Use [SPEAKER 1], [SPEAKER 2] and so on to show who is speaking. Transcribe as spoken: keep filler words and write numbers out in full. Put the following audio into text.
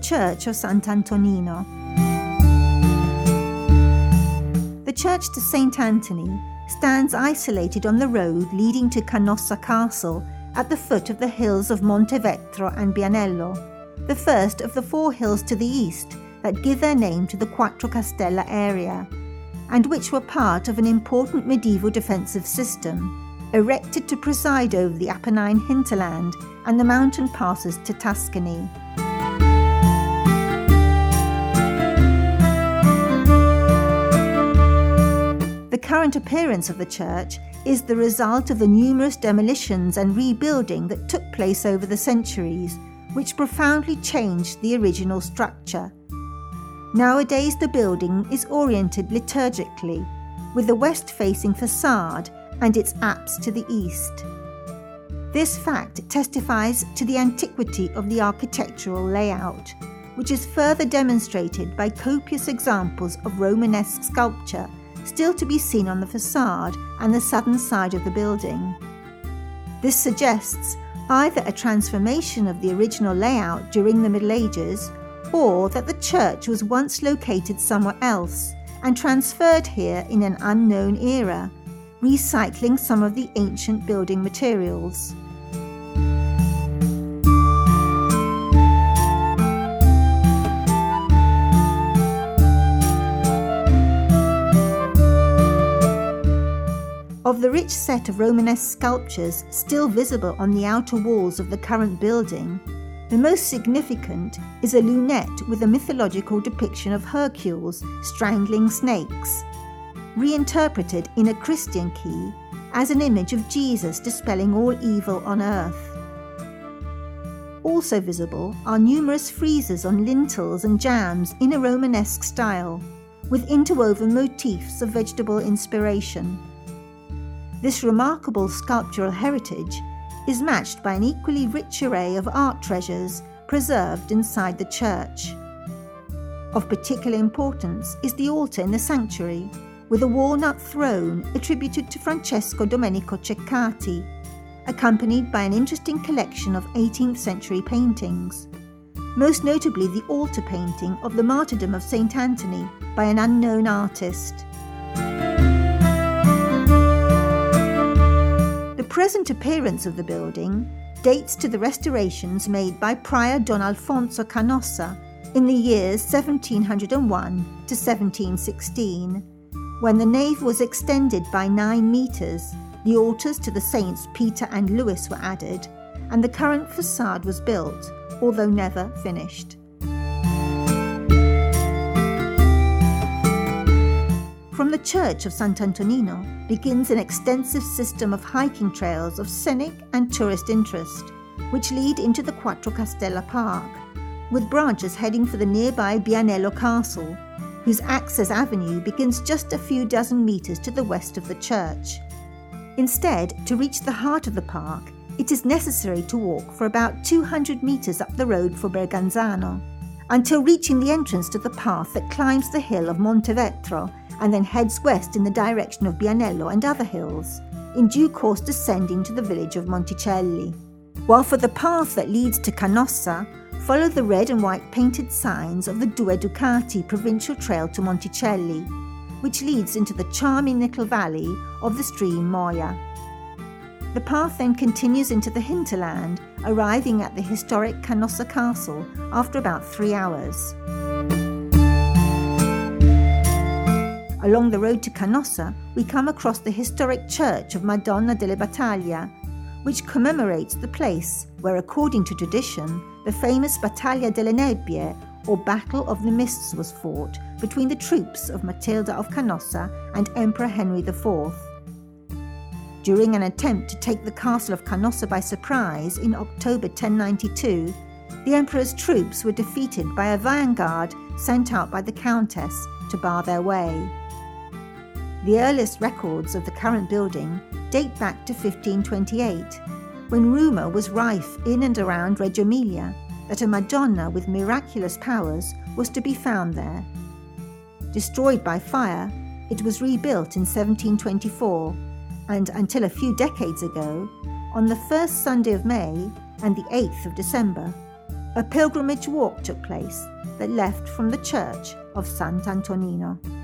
[SPEAKER 1] Church of Sant'Antonino. The church to Saint Anthony stands isolated on the road leading to Canossa Castle at the foot of the hills of Montevetro and Bianello, the first of the four hills to the east that give their name to the Quattro Castella area, and which were part of an important medieval defensive system erected to preside over the Apennine hinterland and the mountain passes to Tuscany. The current appearance of the church is the result of the numerous demolitions and rebuilding that took place over the centuries, which profoundly changed the original structure. Nowadays the building is oriented liturgically, with the west-facing facade and its apse to the east. This fact testifies to the antiquity of the architectural layout, which is further demonstrated by copious examples of Romanesque sculpture still to be seen on the facade and the southern side of the building. This suggests either a transformation of the original layout during the Middle Ages, or that the church was once located somewhere else and transferred here in an unknown era, recycling some of the ancient building materials. Of the rich set of Romanesque sculptures still visible on the outer walls of the current building, the most significant is a lunette with a mythological depiction of Hercules strangling snakes, reinterpreted in a Christian key as an image of Jesus dispelling all evil on earth. Also visible are numerous friezes on lintels and jambs in a Romanesque style, with interwoven motifs of vegetable inspiration. This remarkable sculptural heritage is matched by an equally rich array of art treasures preserved inside the church. Of particular importance is the altar in the sanctuary, with a walnut throne attributed to Francesco Domenico Ceccati, accompanied by an interesting collection of eighteenth century paintings, most notably the altar painting of the Martyrdom of Saint Anthony by an unknown artist. The present appearance of the building dates to the restorations made by Prior Don Alfonso Canossa in the years seventeen oh one to seventeen sixteen, when the nave was extended by nine metres, the altars to the saints Peter and Louis were added, and the current facade was built, although never finished. From the church of Sant'Antonino begins an extensive system of hiking trails of scenic and tourist interest, which lead into the Quattro Castella Park, with branches heading for the nearby Bianello Castle, whose access avenue begins just a few dozen metres to the west of the church. Instead, to reach the heart of the park, it is necessary to walk for about two hundred metres up the road for Berganzano, until reaching the entrance to the path that climbs the hill of Montevetro and then heads west in the direction of Bianello and other hills, in due course descending to the village of Monticelli. While for the path that leads to Canossa, follow the red and white painted signs of the Due Ducati provincial trail to Monticelli, which leads into the charming little valley of the stream Moia. The path then continues into the hinterland, arriving at the historic Canossa Castle after about three hours. Along the road to Canossa, we come across the historic church of Madonna delle Battaglie, which commemorates the place where, according to tradition, the famous Battaglia delle Nebbie, or Battle of the Mists, was fought between the troops of Matilda of Canossa and Emperor Henry the Fourth. During an attempt to take the castle of Canossa by surprise in October ten ninety-two, the emperor's troops were defeated by a vanguard sent out by the countess to bar their way. The earliest records of the current building date back to fifteen twenty-eight, when rumour was rife in and around Reggio Emilia that a Madonna with miraculous powers was to be found there. Destroyed by fire, it was rebuilt in seventeen twenty-four, and until a few decades ago, on the first Sunday of May and the eighth of December, A pilgrimage walk took place that left from the church of Sant'Antonino.